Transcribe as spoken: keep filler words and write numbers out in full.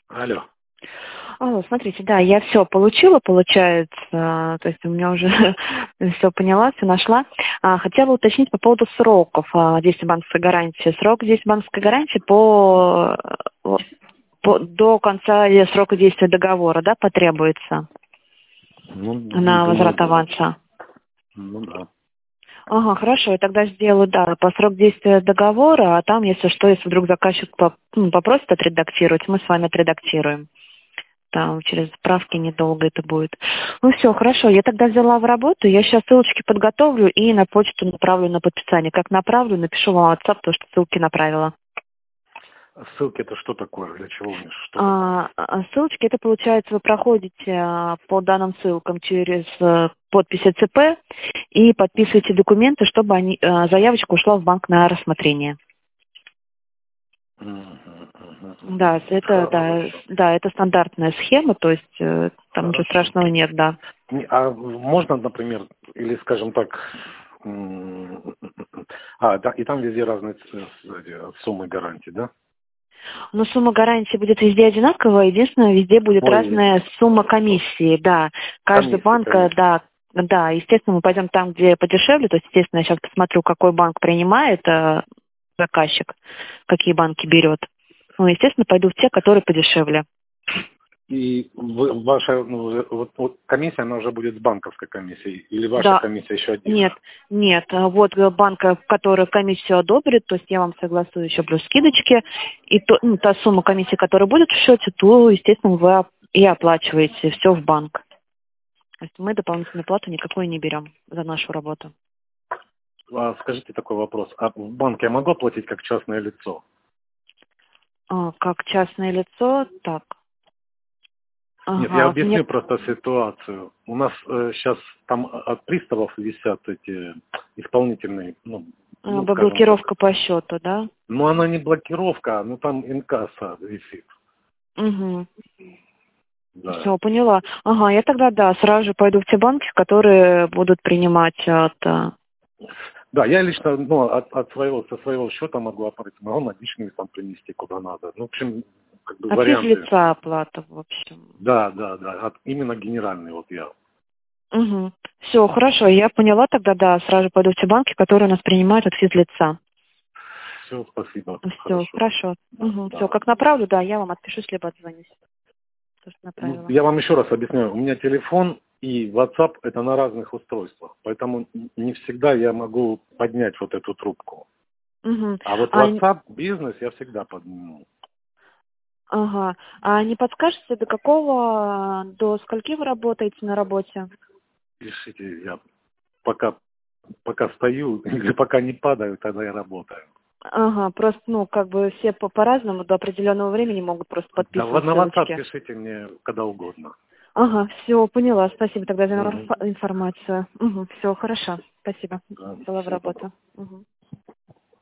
Алло. Алло, смотрите, да, я все получила, получается, то есть у меня уже все поняла, все нашла. А, хотела уточнить по поводу сроков а, действия банковской гарантии. Срок действия банковской гарантии по, по до конца срока действия договора, да, потребуется Ну, на думаю, возврат да. аванса. Ну да. Ага, хорошо, я тогда сделаю, да, по срок действия договора, а там, если что, если вдруг заказчик поп- ну, попросит отредактировать, мы с вами отредактируем. Там через справки недолго это будет. Ну все, хорошо, я тогда взяла в работу, я сейчас ссылочки подготовлю и на почту направлю на подписание. Как направлю, напишу вам в WhatsApp, потому что ссылки направила. Ссылки это что такое? Для чего мне? Что такое? А, а ссылочки, это получается, вы проходите а, по данным ссылкам через а, подпись ЦП и подписываете документы, чтобы они, а, заявочка ушла в банк на рассмотрение. Мгм, мгм, мгм. Да, это, да, Хорошо. да, это стандартная схема, то есть э, там ничего Хорошо. страшного нет, да. Не, А можно, например, или, скажем так, м, а, да, и там везде разные ц- эти суммы гарантии, да? Но сумма гарантии будет везде одинаковая, единственное, везде будет Ой, разная сумма комиссии, да. Каждый комиссия, банк, э, комиссия. да, да, естественно, мы пойдем там, где подешевле, то есть, естественно, я сейчас посмотрю, какой банк принимает э, заказчик, какие банки берет. Ну, естественно, пойду в те, которые подешевле. И вы- ваша ну, вот, вот комиссия, она уже будет с банковской комиссией, или ваша Да, комиссия еще нет, отдельно? нет, э, вот э, банк, э, который комиссию одобрит, то есть я вам согласую еще плюс скидочки, и то, ну, та сумма комиссии, которая будет в счете, то, естественно, вы оп- и оплачиваете все в банк. То есть мы дополнительную плату никакой не берем за нашу работу. А скажите такой вопрос. А в банке я могу оплатить как частное лицо? А, как частное лицо, так. Нет, я Ага, вот мне объясню просто ситуацию. У нас э, сейчас там от приставов висят эти исполнительные, ну, а, ну, скажем так. блокировка по счету, да? Ну, она не блокировка, но там инкасса висит. Угу. Да. Все, поняла. Ага, я тогда, да, сразу же пойду в те банки, которые будут принимать от... а, Да, я лично, ну, от, от своего, со своего счета могу оплатить, могу наличными там принести куда надо. Ну, в общем, как бы от варианты. физлица оплата, в общем. Да, да, да. От, именно генеральный вот я. Угу. Все, хорошо, я поняла тогда, да, сразу же пойду в те банки, которые у нас принимают от физлица. Все, спасибо. Все, Хорошо. хорошо. Угу. Все, Да. как направлю, да, я вам отпишусь, либо отзвонюсь. То, что Ну, направила. я вам еще раз объясняю. У меня телефон и WhatsApp это на разных устройствах. Поэтому не всегда я могу поднять вот эту трубку. Угу. А вот А, WhatsApp бизнес я всегда подниму. ага. А не подскажете, до какого, до скольки вы работаете на работе? Пишите, я пока, пока стою или пока не падаю, тогда я работаю. Ага, просто, ну, как бы все по- по-разному до определенного времени могут просто Да, в- подписывать на WhatsApp ссылочки. пишите мне когда угодно. Ага, все, поняла. Спасибо тогда за Мгм. инфо- информацию. Угу, все, хорошо. Спасибо. Да, Взяла в всего доброго. работу. Угу.